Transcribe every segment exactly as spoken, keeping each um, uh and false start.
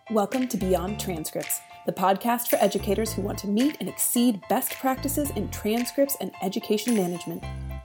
Welcome to Beyond Transcripts, the podcast for educators who want to meet and exceed best practices in transcripts and education management.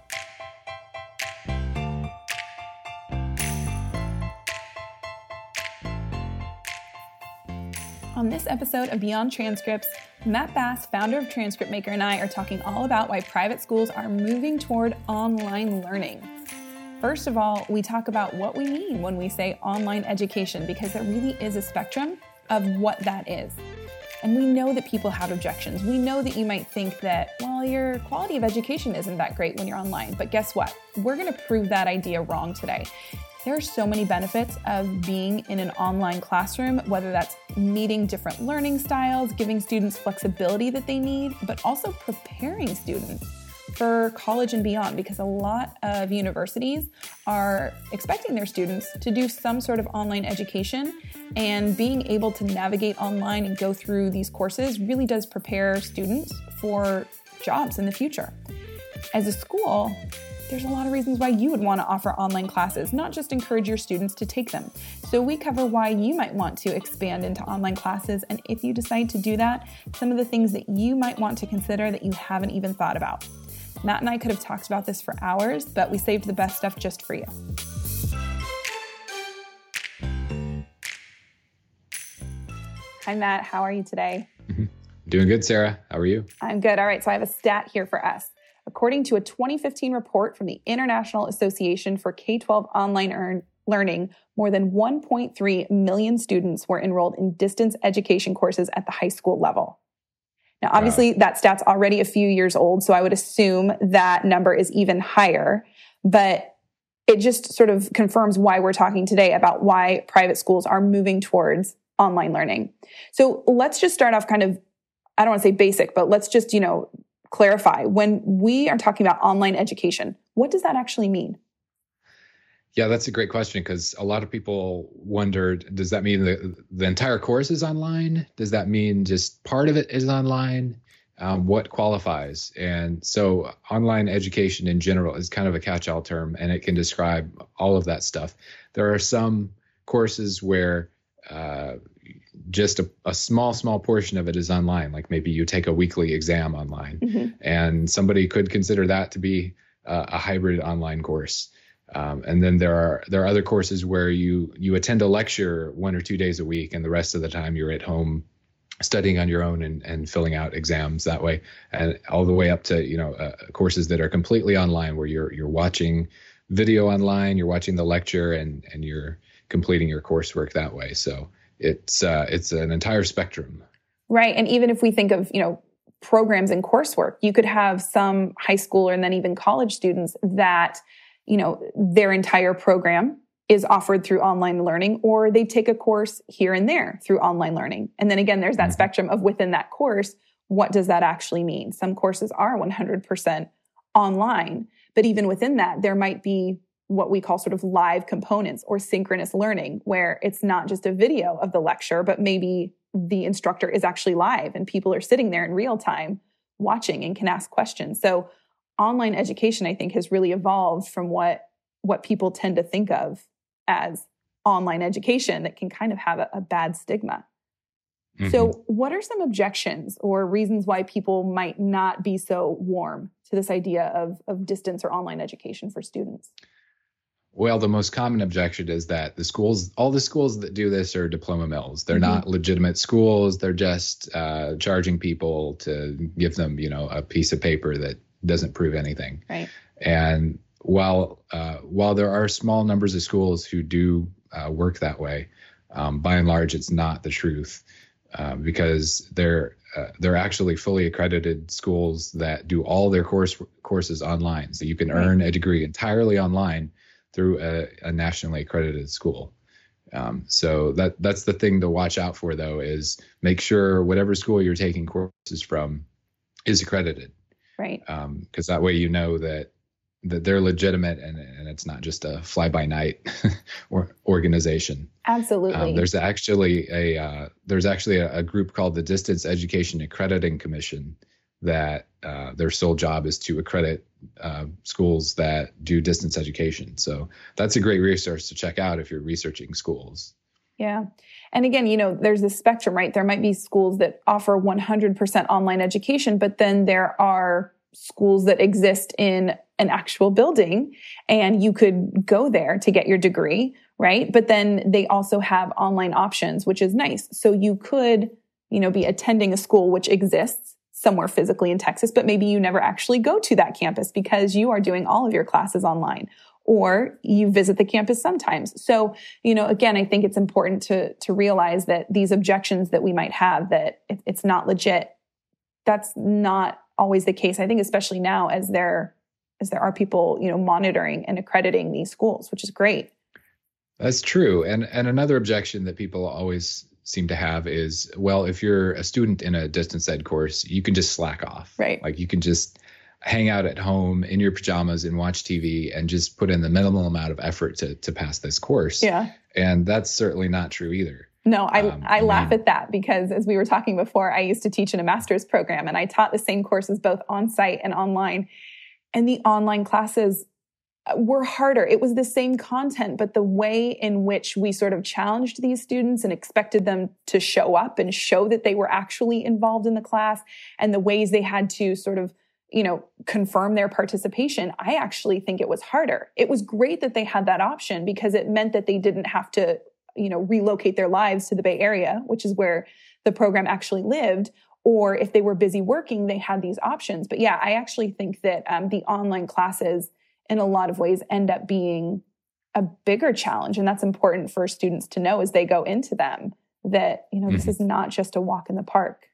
On this episode of Beyond Transcripts, Matt Bass, founder of Transcript Maker, and I are talking all about why private schools are moving toward online learning. First of all, we talk about what we mean when we say online education, because there really is a spectrum of what that is. And we know that people have objections. We know that you might think that, well, your quality of education isn't that great when you're online. But guess what? We're going to prove that idea wrong today. There are so many benefits of being in an online classroom, whether that's meeting different learning styles, giving students flexibility that they need, but also preparing students for college and beyond, because a lot of universities are expecting their students to do some sort of online education, and being able to navigate online and go through these courses really does prepare students for jobs in the future. As a school, there's a lot of reasons why you would want to offer online classes, not just encourage your students to take them. So we cover why you might want to expand into online classes, and if you decide to do that, some of the things that you might want to consider that you haven't even thought about. Matt and I could have talked about this for hours, but we saved the best stuff just for you. Hi, Matt. How are you today? Doing good, Sarah. How are you? I'm good. All right. So I have a stat here for us. According to a twenty fifteen report from the International Association for K twelve Online Earn- Learning, more than one point three million students were enrolled in distance education courses at the high school level. Now, obviously, wow. That stat's already a few years old, so I would assume that number is even higher. But it just sort of confirms why we're talking today about why private schools are moving towards online learning. So let's just start off kind of, I don't want to say basic, but let's just, you know, clarify. When we are talking about online education, what does that actually mean? Yeah, that's a great question, because a lot of people wondered, does that mean the, the entire course is online? Does that mean just part of it is online? Um, what qualifies? And so online education in general is kind of a catch-all term, and it can describe all of that stuff. There are some courses where uh, just a, a small, small portion of it is online, like maybe you take a weekly exam online, mm-hmm. and somebody could consider that to be uh, a hybrid online course. Um, and then there are there are other courses where you you attend a lecture one or two days a week, and the rest of the time you're at home studying on your own and, and filling out exams that way, and all the way up to you know uh, courses that are completely online, where you're you're watching video online, you're watching the lecture, and and you're completing your coursework that way. So it's uh, it's an entire spectrum. Right, and even if we think of you know programs and coursework, you could have some high school and then even college students that you know, their entire program is offered through online learning, or they take a course here and there through online learning. And then again, there's that mm-hmm. spectrum of within that course, what does that actually mean? Some courses are one hundred percent online, but even within that, there might be what we call sort of live components or synchronous learning, where it's not just a video of the lecture, but maybe the instructor is actually live and people are sitting there in real time watching and can ask questions. So online education, I think, has really evolved from what what people tend to think of as online education that can kind of have a, a bad stigma. Mm-hmm. So what are some objections or reasons why people might not be so warm to this idea of, of distance or online education for students? Well, the most common objection is that the schools, all the schools that do this are diploma mills. They're mm-hmm. not legitimate schools. They're just uh, charging people to give them, you know, a piece of paper that doesn't prove anything. Right. And while uh, while there are small numbers of schools who do uh, work that way, um, by and large, it's not the truth, uh, because they're uh, they're actually fully accredited schools that do all their course courses online. So you can right. earn a degree entirely online through a, a nationally accredited school. Um, so that that's the thing to watch out for, though, is make sure whatever school you're taking courses from is accredited. Right. Um, because that way you know that that they're legitimate and, and it's not just a fly-by-night or organization. Absolutely. Um, there's actually a uh, there's actually a, a group called the Distance Education Accrediting Commission that uh, their sole job is to accredit uh, schools that do distance education. So that's a great resource to check out if you're researching schools. Yeah. And again, you know, there's this spectrum, right? There might be schools that offer one hundred percent online education, but then there are schools that exist in an actual building and you could go there to get your degree, right? But then they also have online options, which is nice. So you could, you know, be attending a school which exists somewhere physically in Texas, but maybe you never actually go to that campus because you are doing all of your classes online, or you visit the campus sometimes. So, you know, again, I think it's important to, to realize that these objections that we might have, that it, it's not legit, that's not always the case. I think especially now as there, as there are people, you know, monitoring and accrediting these schools, which is great. That's true. And, and another objection that people always seem to have is, well, if you're a student in a distance ed course, you can just slack off. Right. Like you can just hang out at home in your pajamas and watch T V and just put in the minimal amount of effort to to pass this course. Yeah. And that's certainly not true either. No, I, um, I, I laugh mean, at that because as we were talking before, I used to teach in a master's program and I taught the same courses both on site and online. And the online classes were harder. It was the same content, but the way in which we sort of challenged these students and expected them to show up and show that they were actually involved in the class, and the ways they had to sort of, you know, confirm their participation, I actually think it was harder. It was great that they had that option because it meant that they didn't have to, you know, relocate their lives to the Bay Area, which is where the program actually lived. Or if they were busy working, they had these options. But yeah, I actually think that um, the online classes in a lot of ways end up being a bigger challenge. And that's important for students to know as they go into them, that, you know, mm-hmm. this is not just a walk in the park.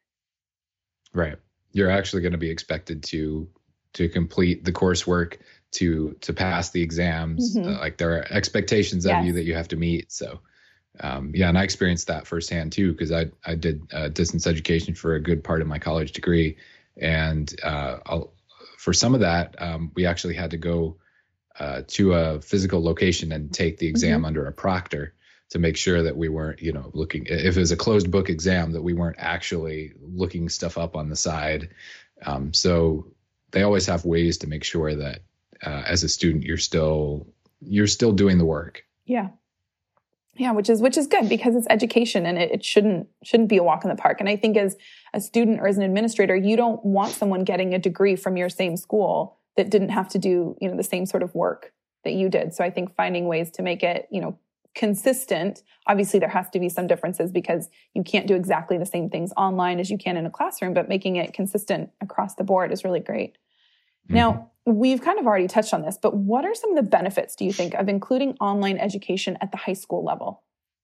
Right. You're actually going to be expected to to complete the coursework, to to pass the exams. Mm-hmm. Uh, like there are expectations of yes. you that you have to meet. So um, yeah, and I experienced that firsthand too, because I I did uh, distance education for a good part of my college degree, and uh, I'll, for some of that, um, we actually had to go uh, to a physical location and take the exam mm-hmm. under a proctor to make sure that we weren't, you know, looking, if it was a closed book exam, that we weren't actually looking stuff up on the side. Um, so they always have ways to make sure that uh, as a student, you're still, you're still doing the work. Yeah. Yeah. Which is, which is good because it's education and it, it shouldn't, shouldn't be a walk in the park. And I think as a student or as an administrator, you don't want someone getting a degree from your same school that didn't have to do, you know, the same sort of work that you did. So I think finding ways to make it, you know, consistent. Obviously, there has to be some differences because you can't do exactly the same things online as you can in a classroom, but making it consistent across the board is really great. Mm-hmm. Now, we've kind of already touched on this, but what are some of the benefits, do you think, of including online education at the high school level?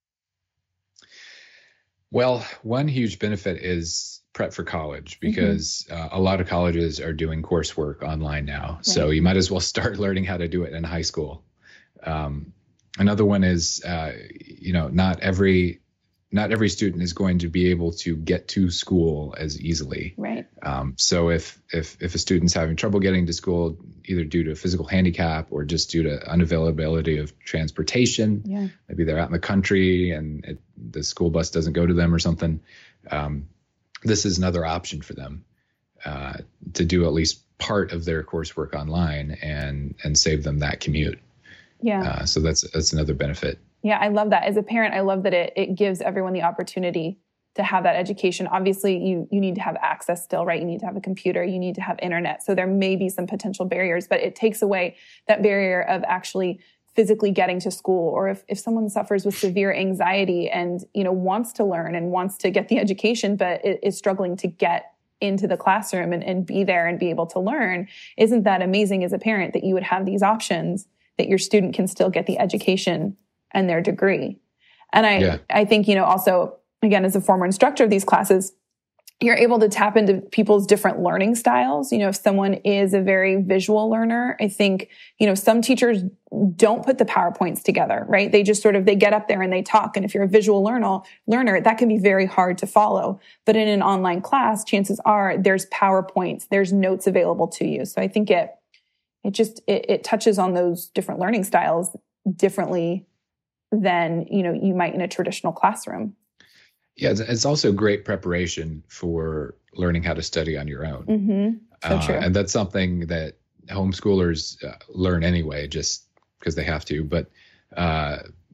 Well, one huge benefit is prep for college because mm-hmm. uh, a lot of colleges are doing coursework online now. Right. So you might as well start learning how to do it in high school. Um, Another one is, uh, you know, not every not every student is going to be able to get to school as easily. Right. Um, so if if if a student's having trouble getting to school, either due to a physical handicap or just due to unavailability of transportation, yeah. maybe they're out in the country and it, the school bus doesn't go to them or something, um, this is another option for them uh, to do at least part of their coursework online and and save them that commute. Yeah. Uh, so that's that's another benefit. Yeah, I love that. As a parent, I love that it it gives everyone the opportunity to have that education. Obviously, you you need to have access still, right? You need to have a computer, you need to have internet. So there may be some potential barriers, but it takes away that barrier of actually physically getting to school. Or if, if someone suffers with severe anxiety and, you know, wants to learn and wants to get the education, but is struggling to get into the classroom and, and be there and be able to learn, isn't that amazing as a parent that you would have these options that your student can still get the education and their degree? And I, yeah. I think, you know, also, again, as a former instructor of these classes, you're able to tap into people's different learning styles. You know, if someone is a very visual learner, I think, you know, some teachers don't put the PowerPoints together, right? They just sort of, they get up there and they talk. And if you're a visual learner, learner, that can be very hard to follow. But in an online class, chances are there's PowerPoints, there's notes available to you. So I think it, It just, it, it touches on those different learning styles differently than, you know, you might in a traditional classroom. Yeah, it's, it's also great preparation for learning how to study on your own. Mm-hmm. So uh, true. And that's something that homeschoolers uh, learn anyway, just because they have to. But uh,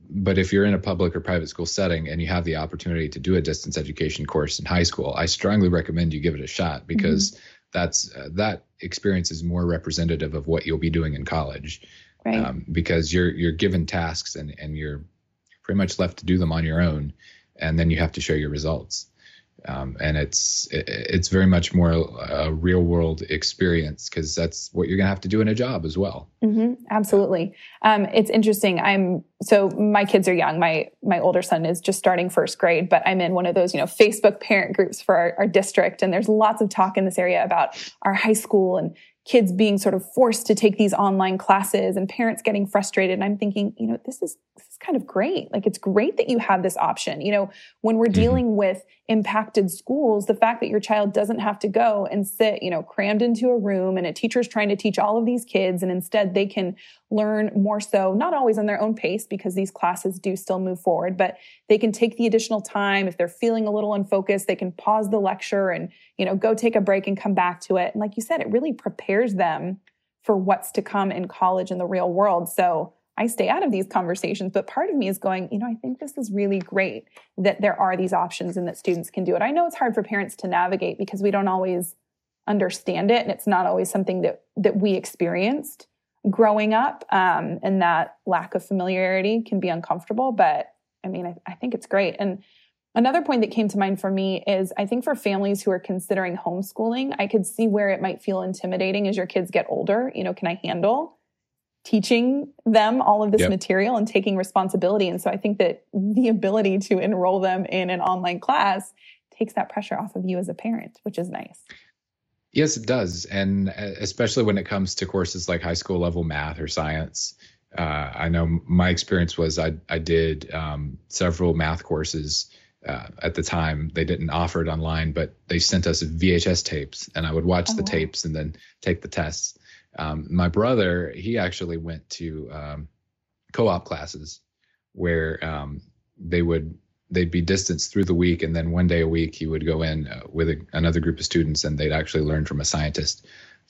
but if you're in a public or private school setting and you have the opportunity to do a distance education course in high school, I strongly recommend you give it a shot, because mm-hmm. that's uh, that experience is more representative of what you'll be doing in college, right? Um, because you're you're given tasks and and you're pretty much left to do them on your own, and then you have to show your results. Um, and it's it's very much more a real world experience, because that's what you're gonna have to do in a job as well. Mm-hmm, absolutely. Um, it's interesting. I'm so my kids are young. My my older son is just starting first grade, but I'm in one of those you know Facebook parent groups for our, our district, and there's lots of talk in this area about our high school and kids being sort of forced to take these online classes and parents getting frustrated. And I'm thinking, you know, this is, this is kind of great. Like, it's great that you have this option. You know, when we're dealing mm-hmm. with impacted schools, the fact that your child doesn't have to go and sit, you know, crammed into a room and a teacher's trying to teach all of these kids, and instead they can learn more so, not always on their own pace, because these classes do still move forward, but they can take the additional time. If they're feeling a little unfocused, they can pause the lecture and, you know, go take a break and come back to it. And like you said, it really prepares them for what's to come in college and the real world. So I stay out of these conversations, but part of me is going, you know, I think this is really great that there are these options and that students can do it. I know it's hard for parents to navigate because we don't always understand it, and it's not always something that, that we experienced growing up, um, and that lack of familiarity can be uncomfortable. But I mean, I, I think it's great. And another point that came to mind for me is, I think for families who are considering homeschooling, I could see where it might feel intimidating as your kids get older. You know, can I handle teaching them all of this yep. material and taking responsibility? And so I think that the ability to enroll them in an online class takes that pressure off of you as a parent, which is nice. Yes, it does. And especially when it comes to courses like high school level math or science. Uh, I know my experience was I, I did um, several math courses uh, at the time. They didn't offer it online, but they sent us V H S tapes, and I would watch oh, the wow. tapes and then take the tests. Um, my brother, he actually went to um, co-op classes where um, they would they'd be distanced through the week, and then one day a week he would go in uh, with a, another group of students, and they'd actually learn from a scientist.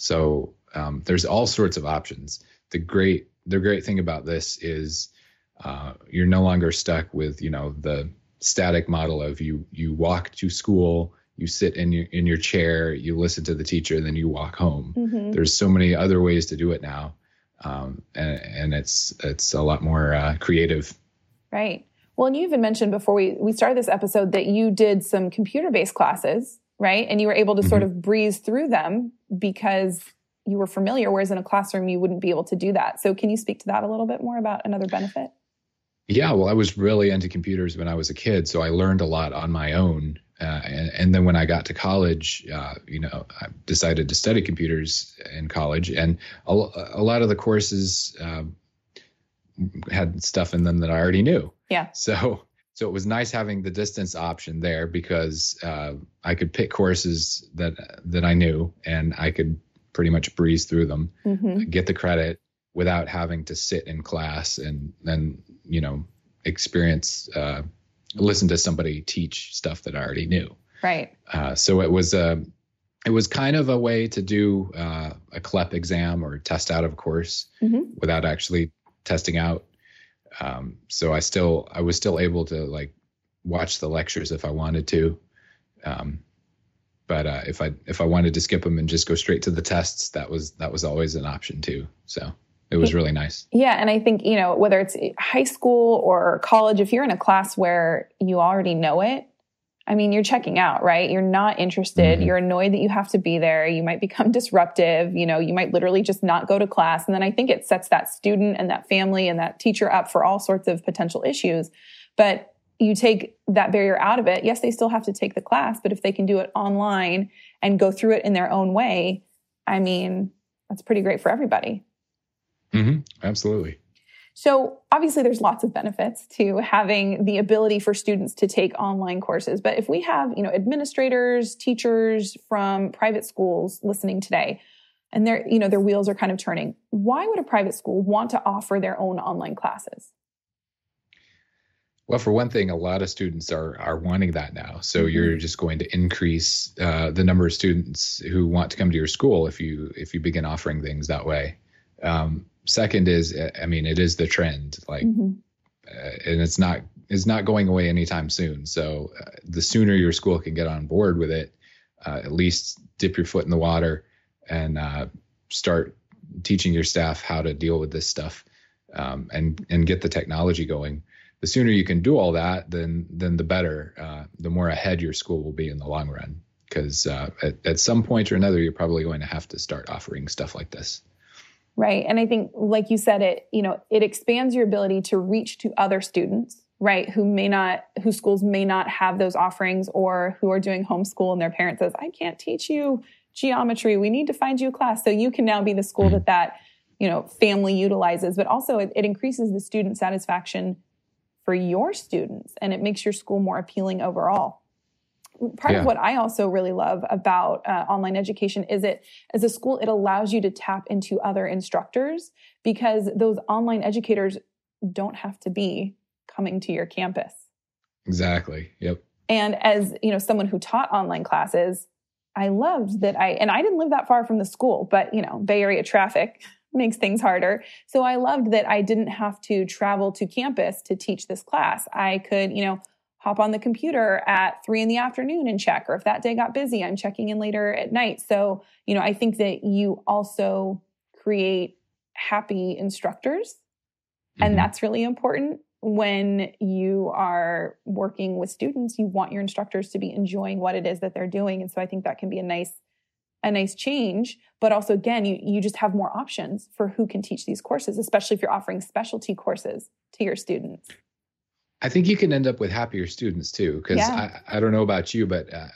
So um, there's all sorts of options. The great the great thing about this is uh, you're no longer stuck with, you know, the static model of you you walk to school, you sit in your in your chair, you listen to the teacher, and then you walk home. Mm-hmm. There's so many other ways to do it now, um, and, and it's it's a lot more uh, creative. Right. Well, and you even mentioned before we, we started this episode that you did some computer-based classes, right? And you were able to mm-hmm. sort of breeze through them because you were familiar, whereas in a classroom, you wouldn't be able to do that. So can you speak to that a little bit more about another benefit? Yeah, well, I was really into computers when I was a kid, so I learned a lot on my own. Uh, and, and then when I got to college, uh, you know, I decided to study computers in college, and a, a lot of the courses uh, had stuff in them that I already knew. Yeah. So, so it was nice having the distance option there, because uh, I could pick courses that that I knew, and I could pretty much breeze through them, mm-hmm. get the credit without having to sit in class and then, you know, experience, uh, listen to somebody teach stuff that I already knew. Right. Uh, so it was a, it was kind of a way to do uh, a C L E P exam or test out of a course mm-hmm. without actually testing out. Um, so I still, I was still able to like watch the lectures if I wanted to. Um, but uh, if I, if I wanted to skip them and just go straight to the tests, that was, that was always an option too. So it was really nice. Yeah. And I think, you know, whether it's high school or college, if you're in a class where you already know it, I mean, you're checking out, right? You're not interested. Mm-hmm. You're annoyed that you have to be there. You might become disruptive. You know, you might literally just not go to class. And then I think it sets that student and that family and that teacher up for all sorts of potential issues. But you take that barrier out of it. Yes, they still have to take the class, but if they can do it online and go through it in their own way, I mean, that's pretty great for everybody. Mm-hmm. Absolutely. So obviously there's lots of benefits to having the ability for students to take online courses. But if we have, you know, administrators, teachers from private schools listening today, and their, you know, their wheels are kind of turning, why would a private school want to offer their own online classes? Well, for one thing, a lot of students are are wanting that now. So mm-hmm. you're just going to increase uh, the number of students who want to come to your school if you if you begin offering things that way. Um, second is, I mean, it is the trend. Like mm-hmm. uh, and it's not it's not going away anytime soon. So uh, the sooner your school can get on board with it, uh, at least dip your foot in the water and uh, start teaching your staff how to deal with this stuff, um, and and get the technology going. The sooner you can do all that, then then the better. Uh, the more ahead your school will be in the long run. Because uh, at, at some point or another, you're probably going to have to start offering stuff like this. Right. And I think, like you said, it, you know, it expands your ability to reach to other students, right, who may not, whose schools may not have those offerings, or who are doing homeschool and their parent says, I can't teach you geometry. We need to find you a class. So you can now be the school mm-hmm. that that, you know, family utilizes, but also it, it increases the student satisfaction for your students, and it makes your school more appealing overall. Part yeah. of what I also really love about uh, online education is it, as a school, it allows you to tap into other instructors, because those online educators don't have to be coming to your campus. Exactly. Yep. And as, you know, someone who taught online classes, I loved that I, and I didn't live that far from the school, but, you know, Bay Area traffic makes things harder. So I loved that I didn't have to travel to campus to teach this class. I could, you know, hop on the computer at three in the afternoon and check, or if that day got busy, I'm checking in later at night. So, you know, I think that you also create happy instructors. Mm-hmm. And that's really important. When you are working with students, you want your instructors to be enjoying what it is that they're doing. And so I think that can be a nice, a nice change. But also, again, you, you just have more options for who can teach these courses, especially if you're offering specialty courses to your students. I think you can end up with happier students too, because yeah. I, I don't know about you, but uh,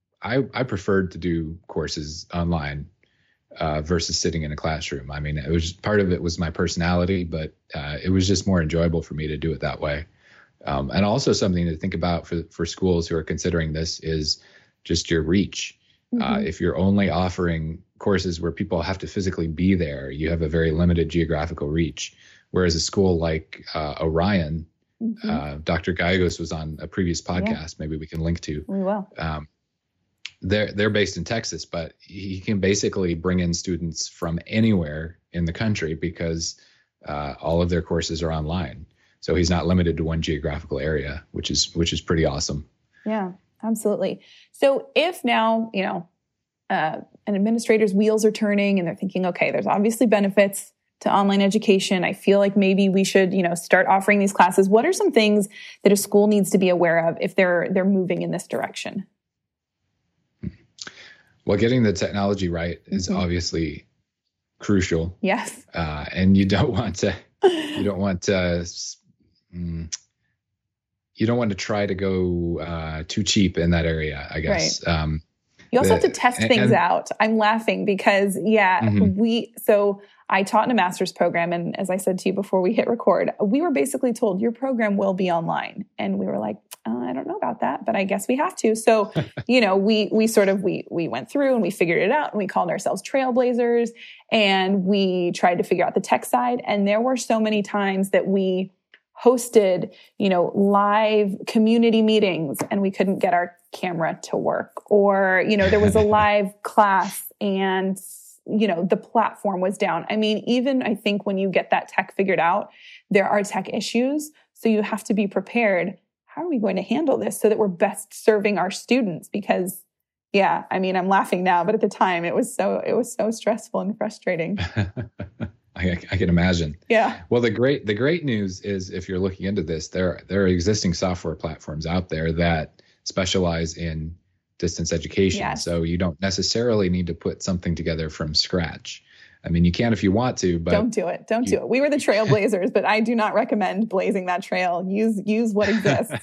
I I preferred to do courses online uh, versus sitting in a classroom. I mean, it was part of it was my personality, but uh, it was just more enjoyable for me to do it that way. Um, and also something to think about for for schools who are considering this is just your reach. Mm-hmm. Uh, if you're only offering courses where people have to physically be there, you have a very limited geographical reach. Whereas a school like uh, Orion, Mm-hmm. Uh, Doctor Gallegos was on a previous podcast. Yeah. Maybe we can link to. We will. Um, they're they're based in Texas, but he can basically bring in students from anywhere in the country because uh, all of their courses are online. So he's not limited to one geographical area, which is which is pretty awesome. Yeah, absolutely. So if now you know uh, an administrator's wheels are turning and they're thinking, okay, there's obviously benefits to online education. I feel like maybe we should, you know, start offering these classes. What are some things that a school needs to be aware of if they're they're moving in this direction? Well, getting the technology right is mm-hmm. obviously crucial. Yes. Uh, and you don't want to, you don't want to, mm, you don't want to try to go uh, too cheap in that area, I guess. Right. Um, you also the, have to test and, things and, out. I'm laughing because, yeah, mm-hmm. we, so I taught in a master's program. And as I said to you before we hit record, we were basically told your program will be online. And we were like, uh, I don't know about that, but I guess we have to. So, you know, we, we sort of, we, we went through and we figured it out and we called ourselves trailblazers and we tried to figure out the tech side. And there were so many times that we hosted, you know, live community meetings and we couldn't get our camera to work, or, you know, there was a live class and, you know, the platform was down. I mean, even I think when you get that tech figured out, there are tech issues. So you have to be prepared. How are we going to handle this so that we're best serving our students? Because yeah, I mean, I'm laughing now, but at the time it was so, it was so stressful and frustrating. I, I can imagine. Yeah. Well, the great, the great news is if you're looking into this, there, there are existing software platforms out there that specialize in distance education. Yes. So you don't necessarily need to put something together from scratch. I mean, you can if you want to, but don't do it. Don't you, do it. We were the trailblazers, but I do not recommend blazing that trail. Use, use what exists.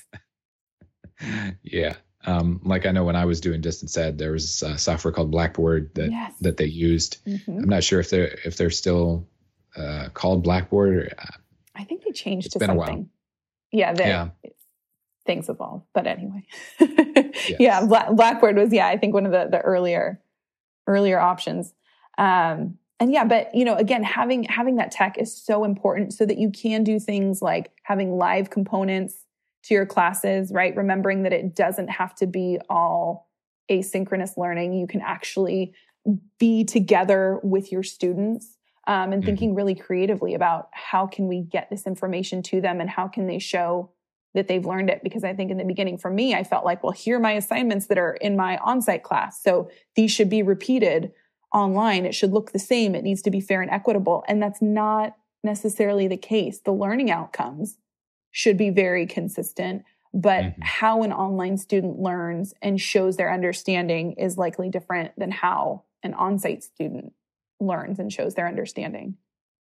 Yeah. Um, like I know when I was doing distance ed, there was a software called Blackboard that, yes. that they used. Mm-hmm. I'm not sure if they're, if they're still uh, called Blackboard. Or, uh, I think they changed it's to been something. A while. Yeah. Yeah. Things evolve, but anyway, yes. yeah, Black, Blackboard was, yeah, I think one of the, the earlier, earlier options. Um, and yeah, but you know, again, having, having that tech is so important so that you can do things like having live components to your classes, right? Remembering that it doesn't have to be all asynchronous learning. You can actually be together with your students. um, and Mhm. thinking really creatively about how can we get this information to them and how can they show that they've learned it. Because I think in the beginning for me, I felt like, well, here are my assignments that are in my on-site class. So these should be repeated online. It should look the same. It needs to be fair and equitable. And that's not necessarily the case. The learning outcomes should be very consistent, but Mhm. how an online student learns and shows their understanding is likely different than how an on-site student learns and shows their understanding.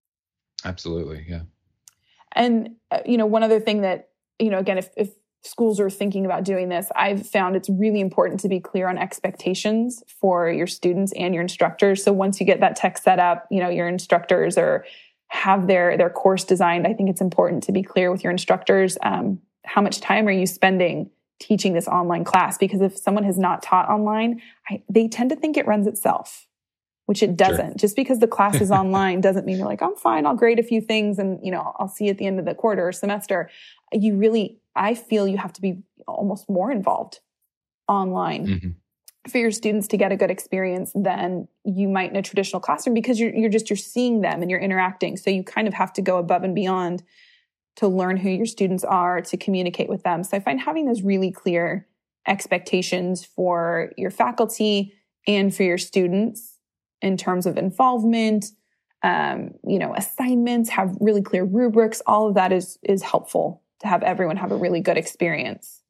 Absolutely. Yeah. And, uh, you know, one other thing that, you know, again, if, if schools are thinking about doing this, I've found it's really important to be clear on expectations for your students and your instructors. So once you get that tech set up, you know, your instructors or have their, their course designed, I think it's important to be clear with your instructors. Um, how much time are you spending teaching this online class? Because if someone has not taught online, I, they tend to think it runs itself, which it doesn't. Sure. Just because the class is online doesn't mean you're like, I'm fine, I'll grade a few things and, you know, I'll see you at the end of the quarter or semester. You really, I feel you have to be almost more involved online Mhm. for your students to get a good experience than you might in a traditional classroom, because you're, you're just, you're seeing them and you're interacting. So you kind of have to go above and beyond to learn who your students are, to communicate with them. So I find having those really clear expectations for your faculty and for your students in terms of involvement, um, you know, assignments, have really clear rubrics, all of that is, is helpful to have everyone have a really good experience.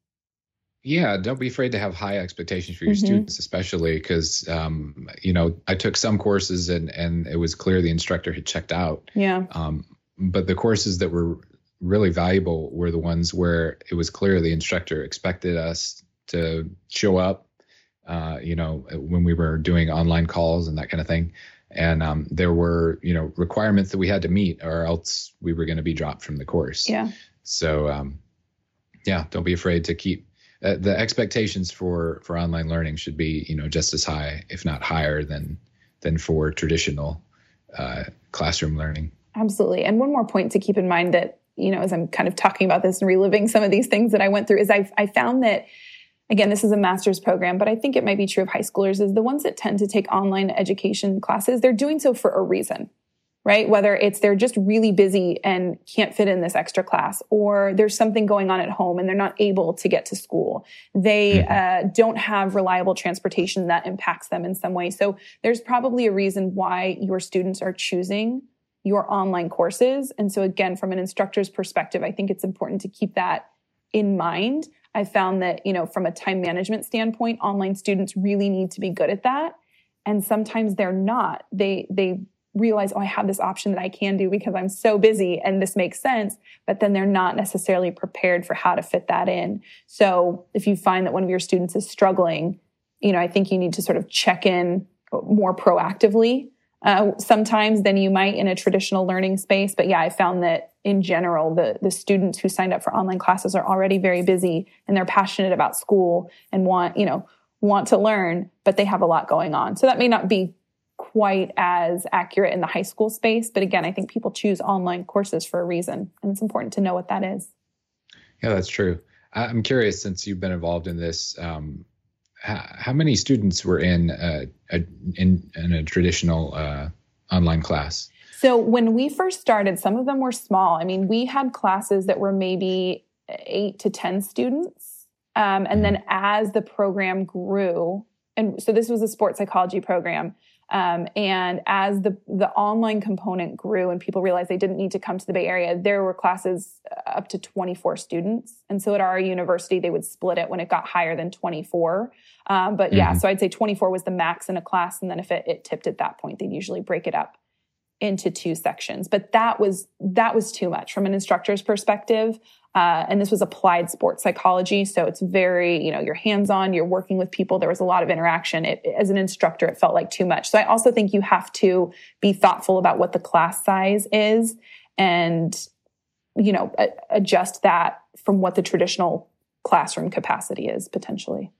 Yeah, don't be afraid to have high expectations for your Mhm. students, especially because, um, you know, I took some courses and, and it was clear the instructor had checked out. Yeah. Um, but the courses that were really valuable were the ones where it was clear the instructor expected us to show up, uh, you know, when we were doing online calls and that kind of thing. And um, there were, you know, requirements that we had to meet or else we were going to be dropped from the course. Yeah. So, um, yeah, don't be afraid to keep uh, the expectations for, for online learning should be, you know, just as high, if not higher than, than for traditional uh, classroom learning. Absolutely. And one more point to keep in mind that, you know, as I'm kind of talking about this and reliving some of these things that I went through, is I I found that, again, this is a master's program, but I think it might be true of high schoolers, is the ones that tend to take online education classes, they're doing so for a reason, right? Whether it's they're just really busy and can't fit in this extra class, or there's something going on at home and they're not able to get to school. They Mm-hmm. uh, don't have reliable transportation that impacts them in some way. So there's probably a reason why your students are choosing your online courses. And so again, from an instructor's perspective, I think it's important to keep that in mind. I found that, you know, from a time management standpoint, online students really need to be good at that. And sometimes they're not. They, they realize, oh, I have this option that I can do because I'm so busy and this makes sense, but then they're not necessarily prepared for how to fit that in. So if you find that one of your students is struggling, you know, I think you need to sort of check in more proactively Uh, sometimes than you might in a traditional learning space. But yeah, I found that in general, the, the students who signed up for online classes are already very busy and they're passionate about school and want, you know, want to learn, but they have a lot going on. So that may not be quite as accurate in the high school space. But again, I think people choose online courses for a reason, and it's important to know what that is. Yeah, that's true. I'm curious, since you've been involved in this, um, how, how many students were in a, a in, in a traditional uh, online class? So when we first started, some of them were small. I mean, we had classes that were maybe eight to ten students. Um, and mm-hmm. then as the program grew, and so this was a sports psychology program, Um, and as the, the online component grew and people realized they didn't need to come to the Bay Area, there were classes up to twenty-four students. And so at our university, they would split it when it got higher than twenty-four. Um, but yeah, mm-hmm. so I'd say twenty-four was the max in a class. And then if it, it tipped at that point, they'd usually break it up into two sections. But that was, that was too much from an instructor's perspective. Uh, and this was applied sports psychology. So it's very, you know, you're hands-on, you're working with people. There was a lot of interaction. It, as an instructor, it felt like too much. So I also think you have to be thoughtful about what the class size is and, you know, a, adjust that from what the traditional classroom capacity is potentially.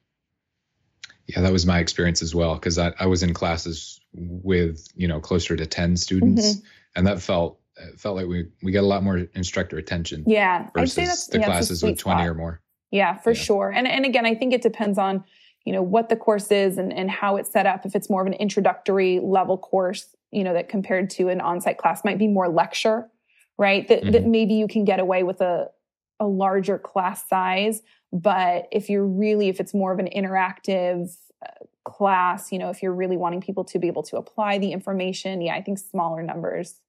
Yeah, that was my experience as well. Cause I, I was in classes with, you know, closer to ten students mm-hmm. and that felt, it felt like we, we got a lot more instructor attention. Yeah. Versus I'd say that's, the yeah, classes with twenty spot. Or more. Yeah, for yeah. sure. And and again, I think it depends on, you know, what the course is and, and how it's set up. If it's more of an introductory level course, you know, that compared to an on-site class might be more lecture, right? That, mm-hmm. that maybe you can get away with a, a larger class size. But if you're really, if it's more of an interactive uh, class, you know, if you're really wanting people to be able to apply the information, yeah, I think smaller numbers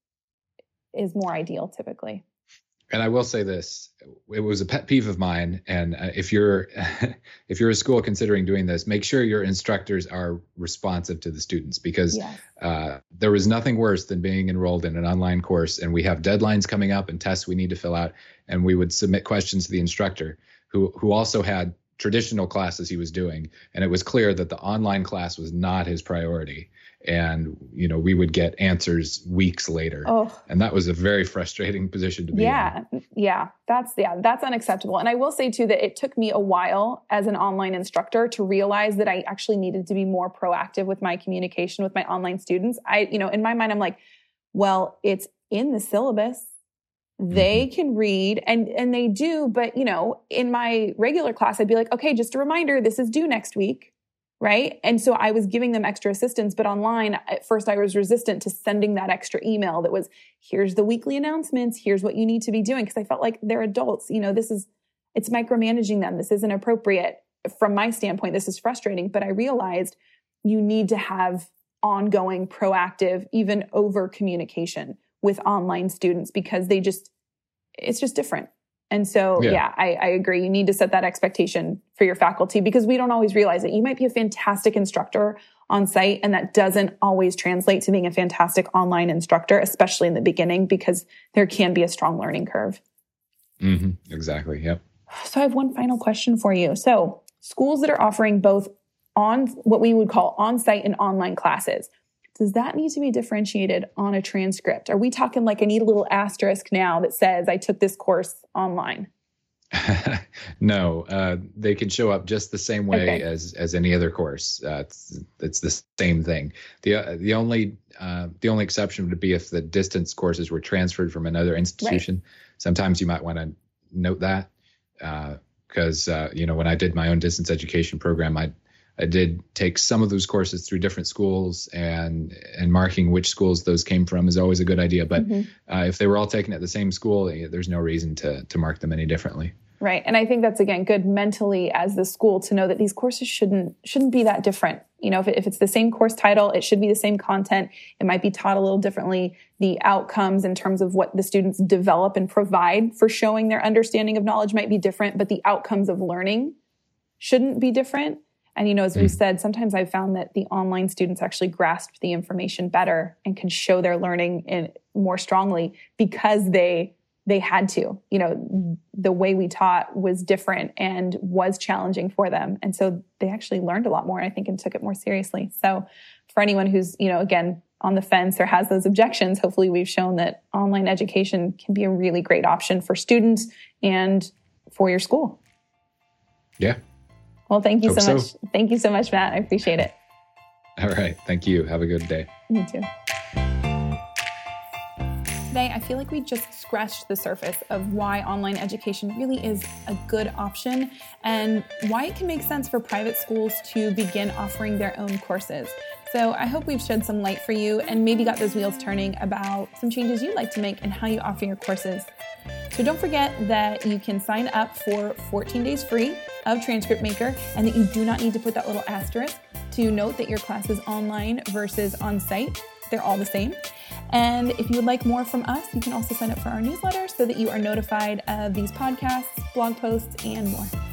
is more ideal typically. And I will say this, it was a pet peeve of mine. And uh, if you're if you're a school considering doing this, make sure your instructors are responsive to the students, because yes. uh, there was nothing worse than being enrolled in an online course and we have deadlines coming up and tests we need to fill out. And we would submit questions to the instructor who who also had traditional classes he was doing. And it was clear that the online class was not his priority. And, you know, we would get answers weeks later. Oh. And that was a very frustrating position to be yeah, in. Yeah. Yeah. That's, yeah, that's unacceptable. And I will say too, that it took me a while as an online instructor to realize that I actually needed to be more proactive with my communication with my online students. I, you know, in my mind, I'm like, well, it's in the syllabus. They mm-hmm. can read and, and they do. But, you know, in my regular class, I'd be like, okay, just a reminder, this is due next week. Right. And so I was giving them extra assistance, but online at first I was resistant to sending that extra email that was, here's the weekly announcements. Here's what you need to be doing. Cause I felt like they're adults. You know, this is, it's micromanaging them. This isn't appropriate from my standpoint. This is frustrating, but I realized you need to have ongoing, proactive, even over communication with online students because they just, it's just different. And so, yeah, yeah I, I agree. You need to set that expectation for your faculty because we don't always realize it. You might be a fantastic instructor on site, and that doesn't always translate to being a fantastic online instructor, especially in the beginning, because there can be a strong learning curve. Mm-hmm. Exactly. Yep. So I have one final question for you. So schools that are offering both on what we would call on-site and online classes, does that need to be differentiated on a transcript? Are we talking like I need a little asterisk now that says I took this course online? No, uh, they can show up just the same way okay. as as any other course. Uh, it's, it's the same thing. The uh, the only uh, the only exception would be if the distance courses were transferred from another institution. Right. Sometimes you might want to note that because uh, uh, you know when I did my own distance education program, I I did take some of those courses through different schools, and and marking which schools those came from is always a good idea. But mm-hmm. uh, if they were all taken at the same school, there's no reason to to mark them any differently. Right. And I think that's, again, good mentally as the school to know that these courses shouldn't shouldn't be that different. You know, if, it, if it's the same course title, it should be the same content. It might be taught a little differently. The outcomes in terms of what the students develop and provide for showing their understanding of knowledge might be different, but the outcomes of learning shouldn't be different. And, you know, as we said, sometimes I've found that the online students actually grasp the information better and can show their learning in more strongly because they they had to. You know, the way we taught was different and was challenging for them. And so they actually learned a lot more, I think, and took it more seriously. So for anyone who's, you know, again, on the fence or has those objections, hopefully we've shown that online education can be a really great option for students and for your school. Yeah. Well, thank you Hope so much. So. Thank you so much, Matt. I appreciate it. All right. Thank you. Have a good day. You too. Today, I feel like we just scratched the surface of why online education really is a good option and why it can make sense for private schools to begin offering their own courses. So I hope we've shed some light for you and maybe got those wheels turning about some changes you'd like to make and how you offer your courses. So don't forget that you can sign up for fourteen days free of Transcript Maker and that you do not need to put that little asterisk to note that your class is online versus on-site. They're all the same. And if you would like more from us, you can also sign up for our newsletter so that you are notified of these podcasts, blog posts, and more.